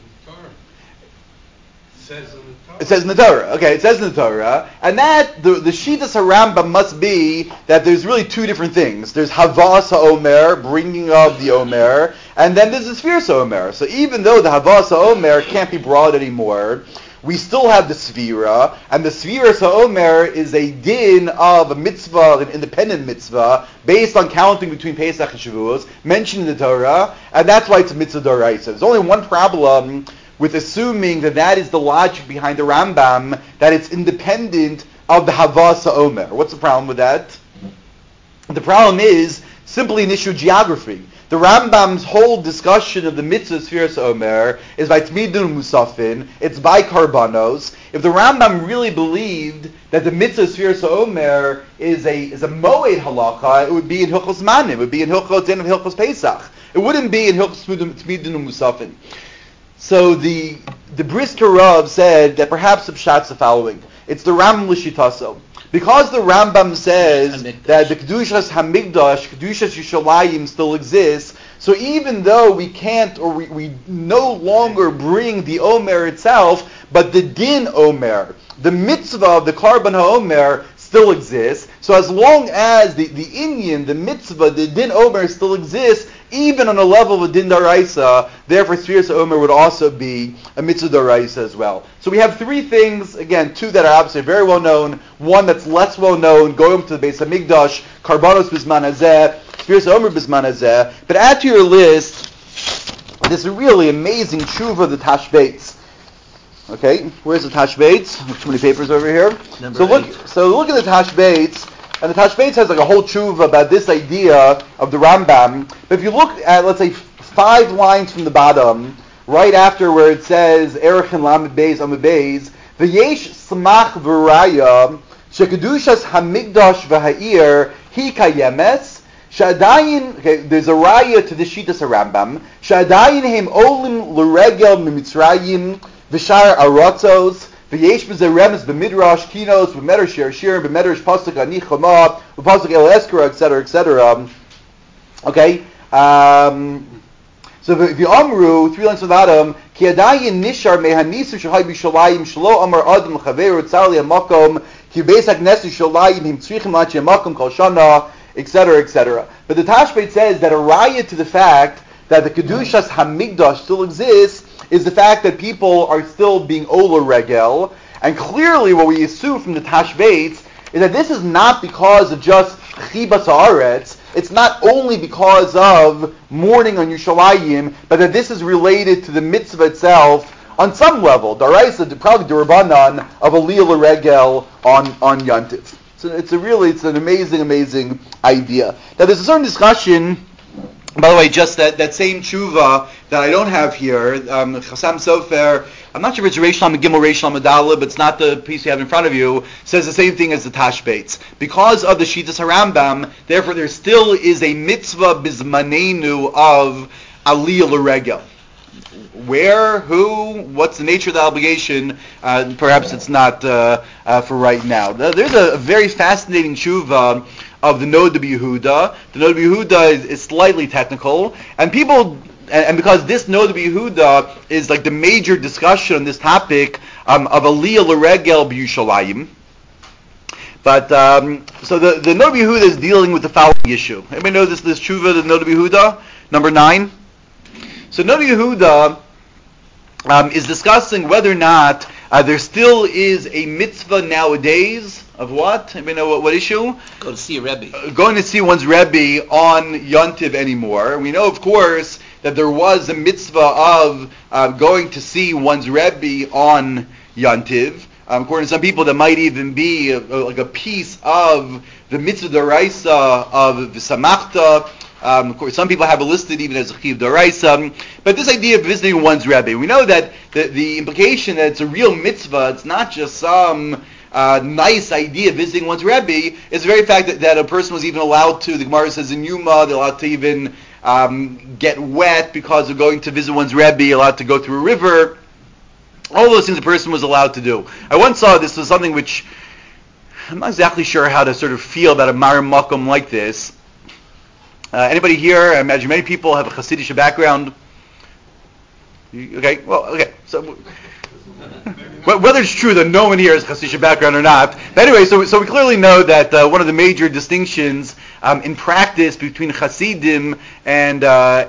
It says in the Torah. Okay, it says in the Torah. And that, the Shitas HaRambam must be that there's really 2 different things. There's Havas HaOmer, bringing of the Omer, and then there's the Sfiras HaOmer. So even though the Havas HaOmer can't be brought anymore, we still have the Sfira, and the Sfiras HaOmer is a din of a mitzvah, an independent mitzvah, based on counting between Pesach and Shavuos, mentioned in the Torah, and that's why it's a mitzvah doraisa. There's only one problem with assuming that is the logic behind the Rambam, that it's independent of the Havas HaOmer. What's the problem with that? The problem is simply an issue of geography. The Rambam's whole discussion of the mitzvah Sfiras HaOmer is by Tmidun Musafin, it's by Karbanos. If the Rambam really believed that the mitzvah Sfiras HaOmer is a Moed halacha, it would be in Hilchos Manim, it would be in Hilchos Din of Hilchos Pesach. It wouldn't be in Hilchos Tmidun Musafin. So the Brisker Rav said that perhaps the pshat's the following. It's the Rambam L'Shitaso. Because the Rambam says that the Kedushas HaMikdash, Kedushas Yishalayim still exists, so even though we can't, or we no longer bring the Omer itself, but the Din Omer, the mitzvah of the Karban HaOmer, still exists. So as long as the inyan, the mitzvah, the din omer still exists, even on a level of a din daraisa, therefore Sfiras Omer would also be a mitzvah daraisa as well. So we have three things, again, two that are obviously very well known, one that's less well known, going to the Beis Hamikdash, Karbanos Bisman Hazeh, Sfiras Omer Bisman Hazeh. But add to your list this really amazing tshuva of the Tashbeitz. Okay, where's the Tashbeitz? Too many papers over here. So look at the Tashbeitz, and the Tashbeitz has like a whole tshuva about this idea of the Rambam. But if you look at, let's say, 5 lines from the bottom, right after where it says Erech and Lamed Beis Amud Beis, V'yesh Smach V'raya Shekedushas Hamikdash V'Ha'ir Hi Kayemes. Okay, there's a raya to the Shitas Rambam. Shadayin Hem Olim L'Regel Mimitzrayim. V'shar arotzos, v'yesh b'zeh remes b'midrash, kinos, b'medrash shir shir, b'medrash pasuk ani chama, b'pasuk el eskara, etc., etc. Okay, so v'amru, 3 lines from the bottom, ki adayin nishar mehanisu shahai b'shalayim shlo amar adam l'chaveru tzali hamakom, ki b'esak nesu shalayim him tzrichim lachi hamakom kol shana, etc., etc. But the Tashbeit says that a raya to the fact that the Kedushas Hamikdash still exists is the fact that people are still being Ola Regel. And clearly what we assume from the Tashbeitz is that this is not because of just Chibas Haaretz. It's not only because of mourning on Yerushalayim, but that this is related to the mitzvah itself on some level. Daraisa, probably Durabanan, of Aliyah Regel on Yantiv. So it's an amazing idea. Now there's a certain discussion. By the way, just that same tshuva that I don't have here, Chassam Sofer, I'm not sure if it's Reish Lamed Gimel, Reish Lamed Daled, but it's not the piece you have in front of you, says the same thing as the Tashbeitz. Because of the Shitas HaRambam, therefore there still is a mitzvah bizmanenu of Aliyah L'Regel. Where, who, what's the nature of the obligation? Perhaps it's not for right now. There's a very fascinating tshuva of the Nod B'Yehuda. The Nod B'Yehuda is slightly technical, and people, and because this Nod B'Yehuda is like the major discussion on this topic of Aliyah L'Regel B'Yushalayim. But so the Nod B'Yehuda is dealing with the following issue. Anybody know this tshuva, the Nod B'Yehuda, number 9? So Nod B'Yehuda is discussing whether or not there still is a mitzvah nowadays of what? Anybody know what issue? Go to see a Rebbe. Going to see one's Rebbe on Yontiv anymore. We know, of course, that there was a mitzvah of going to see one's Rebbe on Yontiv. According to some people, that might even be like a piece of the mitzvah daraisa of V'samachta. Of course, some people have it listed even as a chiv d'oraisa. But this idea of visiting one's Rebbe, we know that the implication that it's a real mitzvah, it's not just some nice idea of visiting one's Rebbe, is the very fact that a person was even allowed to, the Gemara says in Yuma, they're allowed to even get wet because of going to visit one's Rebbe, allowed to go through a river. All those things a person was allowed to do. I once saw this was something which I'm not exactly sure how to sort of feel about a Mar Makom like this. Anybody here? I imagine many people have a Hasidic background. Okay, well, okay. So whether it's true that no one here has Hasidic background or not, but anyway, so we clearly know that one of the major distinctions in practice between Hasidim and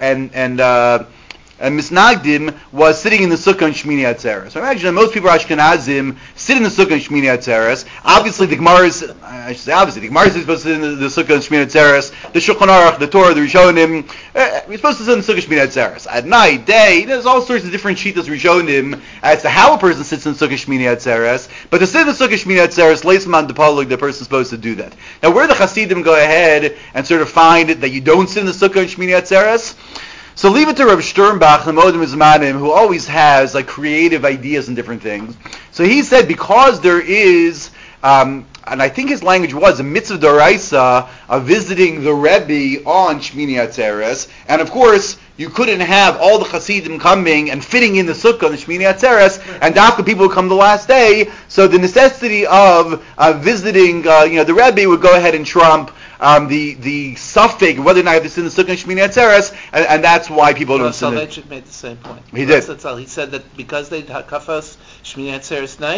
Misnagdim was sitting in the Sukkah and Shmini Atzeres. So imagine that most people are Ashkenazim, sit in the Sukkah and Shmini Atzeres. Obviously, the Gemara is, the Gemara is supposed to sit in the Sukkah and Shmini Atzeres. The Shulchan Aruch, the Torah, the Rishonim, we're supposed to sit in the Sukkah and Shmini Atzeres. At night, day, there's all sorts of different shitas Rishonim as to how a person sits in the Sukkah and Shmini Atzeres. But to sit in the Sukkah and Shmini Atzeres, Leisman Depolog, the person is supposed to do that. Now, where the Hasidim go ahead and sort of find that you don't sit in the Sukkah and Shmini Atzeres, so leave it to Rav Sternbach, the Modim Zmanim, who always has like creative ideas and different things. So he said because there is, and I think his language was a mitzvah d'oraisa of visiting the Rebbe on Shmini Atzeres, and of course you couldn't have all the Hasidim coming and fitting in the Sukkah on the Shmini Atzeres, and after people would come the last day. So the necessity of visiting, the Rebbe would go ahead and trump the suffix, whether or not it's in the Sukkah and Shmini Atzeres, and that's why people don't sit in it. Soloveitchik made the same point. He did. He said that because they had kafos Shmini Atzeres night,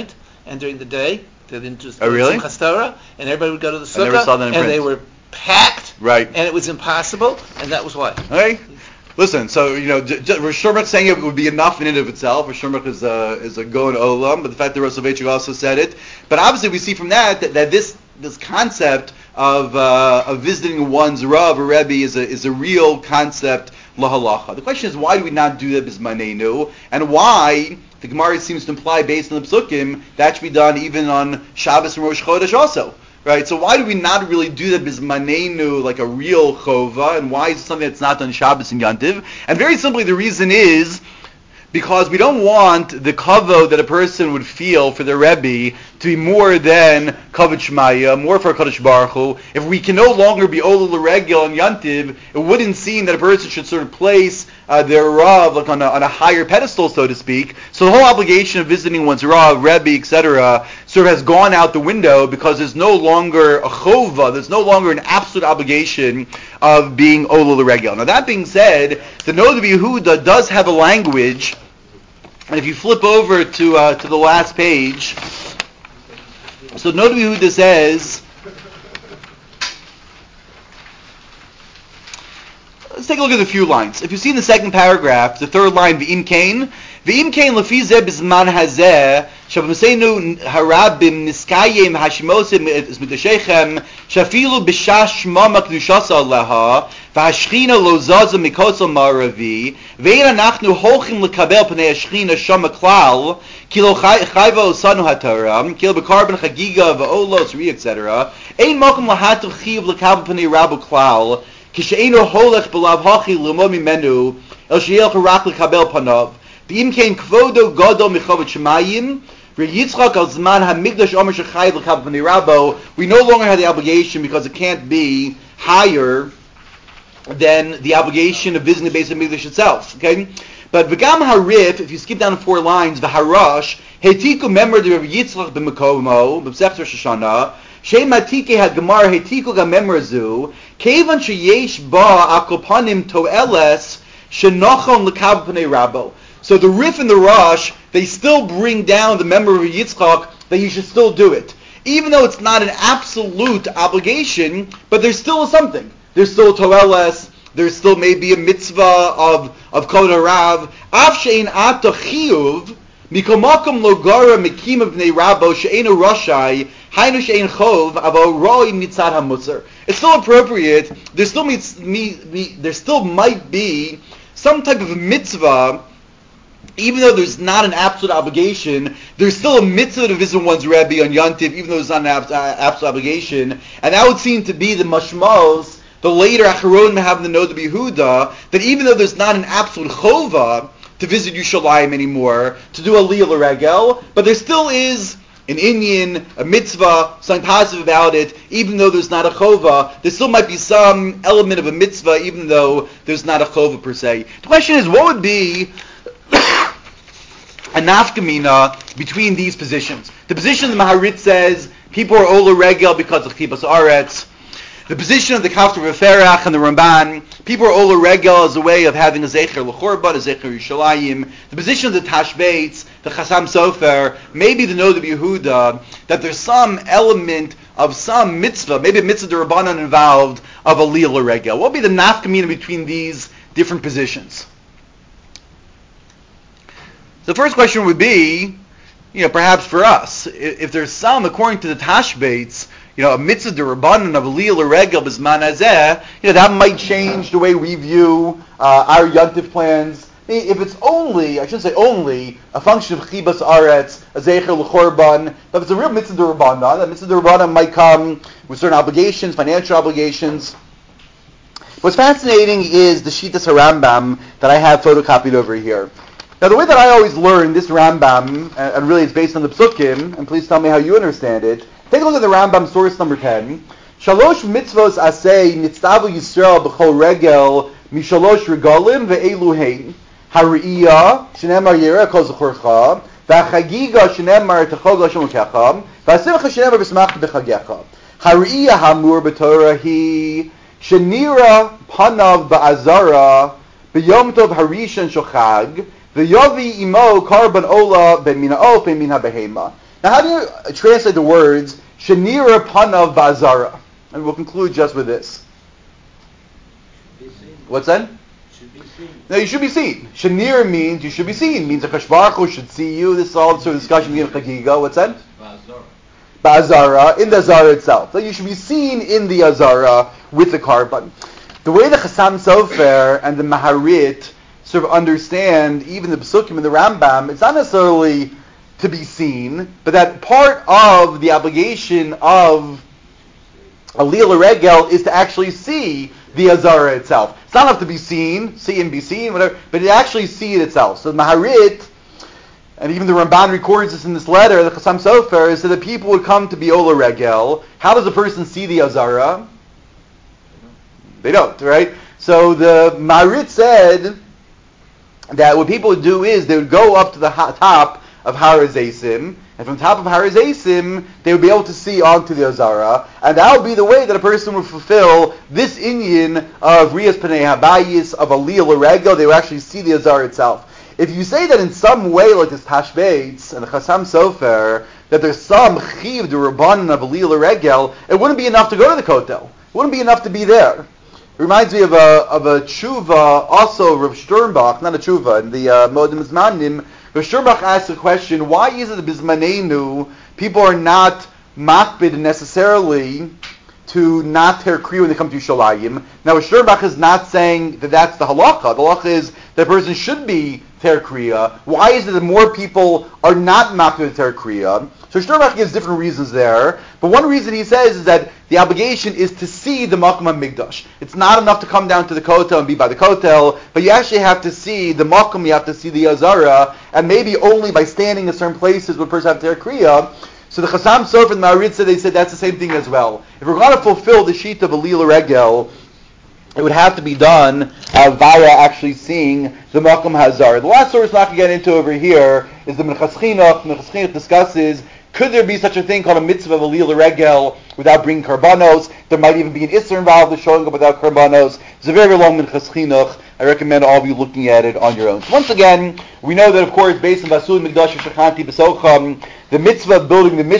and during the day they didn't just Oh, really? Simchas Torah, and everybody would go to the sukkah, I never saw that in and print. they were packed, Right. and it was impossible, and that was why. Okay. Listen, so Rosh Hashanah saying it would be enough in and of itself. Rosh Hashanah is a goin olam, but the fact that Rosh Hashanah also said it, but obviously we see from that this concept of visiting one's Rav or Rebbe is a real concept lahalacha. The question is, why do we not do that bismanenu, and why the Gemara seems to imply based on the Psukim that should be done even on Shabbos and Rosh Chodesh also. Right, so why do we not really do that bismanenu like a real chova, and why is it something that's not done Shabbos and Yantiv? And very simply, the reason is because we don't want the kavod that a person would feel for their Rebbe to be more than kavod shmaya, more for Kadosh Baruch Hu. If we can no longer be ola l'regel and yantiv, it wouldn't seem that a person should sort of place their Rav like on a higher pedestal, so to speak. So the whole obligation of visiting one's Rav, Rebbe, etc., sort of has gone out the window because there's no longer a chova, there's no longer an absolute obligation of being ola l'regel. Now that being said, the Noda B'Yehuda does have a language. And if you flip over to the last page, so Noda B'Yehuda says, let's take a look at a few lines. If you see in the second paragraph, the third line, V'im Kain lefi zeh b'zman hazeh, shabamseinu harabim niskayim hashimosim mitashechem, shafilu b'shash shma makdushasa aleha, v'hashchina lo zaza mikosel maravi, ve'en anachnu holchim lekabel p'nei hashchina shama klal, kilo chayva osanu haTorah, kilo b'karban chagiga v'olos ri, etc. Ein mokum lahatu chiv lekabel p'nei rabu klal, kisheinu holech b'lav hachi l'mo mimenu, el sheyel charak lekabel panav. V'im kein kvodo gadol michavot shemayim, v'yitzchak al zman hamigdash omer shechayv l'kabel p'nei rabo. We no longer have the obligation because it can't be higher than the obligation of visiting the base of Mikdash itself. Okay, but v'gam harif, if you skip down 4 lines, v'harash hetiku member de Rav Yitzchak b'mekomo b'mesechta Rosh Hashanah. Shem Matike had Gemara hetiku gamemer zu kevan sheyesh ba akopanim toeles shenochon l'kabel p'nei rabo. So the Rif and the Rosh, they still bring down the member of Yitzchak that you should still do it, even though it's not an absolute obligation. But there's still something. There's still toeles. There's still maybe a mitzvah of kol harav. Av she'ein ato chiyuv mikomakom logara mekim b'nei rabo she'enu rashai hainu she'ein chov avo roi mitzad hamusar. It's still appropriate. There still might be some type of mitzvah. Even though there's not an absolute obligation, there's still a mitzvah to visit one's Rebbe on Yantiv, even though there's not an absolute obligation. And that would seem to be the mashmals, the later Acharon have the Noda B'Yehuda, that even though there's not an absolute chova to visit Yushalayim anymore, to do Aliyah L'Regel, but there still is an inyan, a mitzvah, something positive about it, even though there's not a chova. There still might be some element of a mitzvah, even though there's not a chova per se. The question is, what would be a nafkamina between these positions? The position of the Maharit says people are ola regel because of chibas aretz. The position of the Kaftor V'Ferach and the Ramban, people are ola regel as a way of having a zecher l'chorban, a zecher Yushalayim. The position of the Tashbeitz, the Chasam Sofer, maybe the Noda B'Yehuda, that there's some element of some mitzvah, maybe a mitzvah d'Rabbanan involved of a Aliyah L'Regel. What would be the nafkamina between these different positions? The first question would be, perhaps for us, if there's some, according to the Tashbeitz, a mitzvah d'Rabbanan of Aliyah L'Regel b'zman hazeh, that might change the way we view our Yantiv plans. If it's only, I shouldn't say only, a function of chibas aretz, a zecher l'chorban, but if it's a real mitzvah d'Rabbanan, that mitzvah d'Rabbanan might come with certain obligations, financial obligations. What's fascinating is the Shitas HaRambam that I have photocopied over here. Now, the way that I always learn this Rambam, and really it's based on the Psukim, and please tell me how you understand it. Take a look at the Rambam, source number 10. Shalosh mitzvos asay nitztavu Yisrael b'chol regel mishalosh regalim ve'elu hein. Ha'ri'iyah shenemar yireh kol zechorcha v'chagiga shenemar techol Hashem l'kecha v'asimcha shenemar v'smach b'chagecha. Ha'ri'iyah hamur b'torah hi shenira panav ba'azara b'yom tov harishan shochag. The Yavi imo karban ola ben mina of ben mina behema. Now, how do you translate the words Shenira Panav Bazara? And we'll conclude just with this. What's that? No, you should be seen. Shanir means you should be seen. Means Akash Baruch Hu should see you. This is all sort of discussion in Chagiga. What's that? Ba'azara, in the Azara itself. So you should be seen in the Azara with the carbon. The way the Chassam Sofer and the Maharit sort of understand even the Pesukim and the Rambam, it's not necessarily to be seen, but that part of the obligation of Aliyah Regel is to actually see the Azara itself. It's not enough to be seen, see and be seen, whatever, but to actually see it itself. So the Maharit, and even the Ramban records this in this letter, the Chassam Sofer, is that the people would come to be Ola Regel. How does a person see the Azara? They don't, right? So the Maharit said that what people would do is they would go up to the top of Har Hazeisim, and from top of Har Hazeisim, they would be able to see onto the Azara, and that would be the way that a person would fulfill this inyan of Riyas Pnei Habayis, of Aliyah L'Regel. They would actually see the Azara itself. If you say that in some way, like this Tashbeitz and the Chassam Sofer, that there's some Chiv, the Rabbanan of Aliyah L'Regel, it wouldn't be enough to go to the Kotel. It wouldn't be enough to be there. It reminds me of a tshuva, also Rav Sternbach, not a tshuva, in the Modim Zmanim. Rav Sternbach asked the question, why is it that Bismanenu people are not makbid necessarily to not tear kriya when they come to Yerushalayim? Now, Rav Sternbach is not saying that that's the halacha. The halacha is that a person should be tear kriya. Why is it that more people are not makbid to tear kriya? So Sternbach gives different reasons there, but one reason he says is that the obligation is to see the Makom HaMikdash. It's not enough to come down to the Kotel and be by the Kotel, but you actually have to see the Makom, you have to see the Azara, and maybe only by standing in certain places would a person have to tear kriya. So the Chassam Sofer and the Maharit said, they said that's the same thing as well. If we're going to fulfill the sheet of Aliyah Regel, it would have to be done via actually seeing the Makom Hazar. The last source I'm not going to get into over here is the Minchas Chinuch. Minchas Chinuch discusses, could there be such a thing called a mitzvah of Aliyah L'Regel without bringing karbanos? There might even be an Isser involved with showing up without karbanos. It's a very, very long Minchas Chinuch. I recommend all of you looking at it on your own. So once again, we know that of course based on Vasul Mikdash Shachanti B'Socham, the mitzvah of building the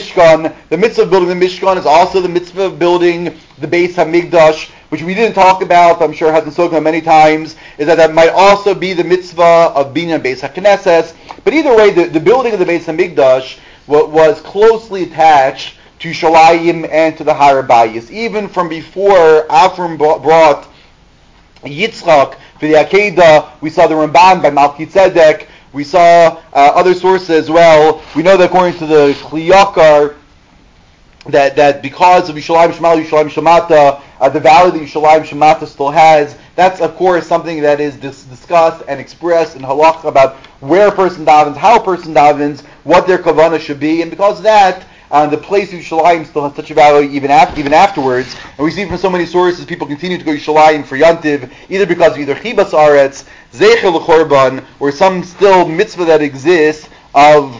Mishkan is also the mitzvah of building the Beis HaMikdash, which we didn't talk about, I'm sure has been spoken about many times, is that might also be the mitzvah of Binyan Beis HaKnesses. But either way, the building of the Beis HaMikdash was closely attached to Shalayim and to the Har Habayis. Even from before Avram brought Yitzchak for the Akedah, we saw the Ramban by Malki Tzedek, we saw other sources as well. We know that according to the Kli Yakar, that because of Yishalayim Shemala, Yishalayim Shemata, the value that Yishalayim Shemata still has, that's of course something that is discussed and expressed in halakha about where a person davens, how a person davens, what their kavanah should be, and because of that, the place of Yishalayim still has such a value even afterwards. And we see from so many sources people continue to go to Yishalayim for Yantiv, either because of either Chibas Aretz, Zeichel L'Chorban, or some still mitzvah that exists of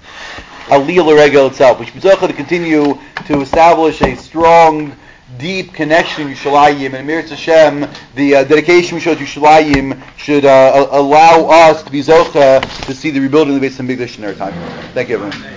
Aliyah L'Regel itself, which is to continue to establish a strong, deep connection to Yerushalayim, and Mir Hashem, the dedication we show to Yerushalayim should allow us to be zocha to see the rebuilding of the Beis HaMikdash in our time. Thank you, everyone.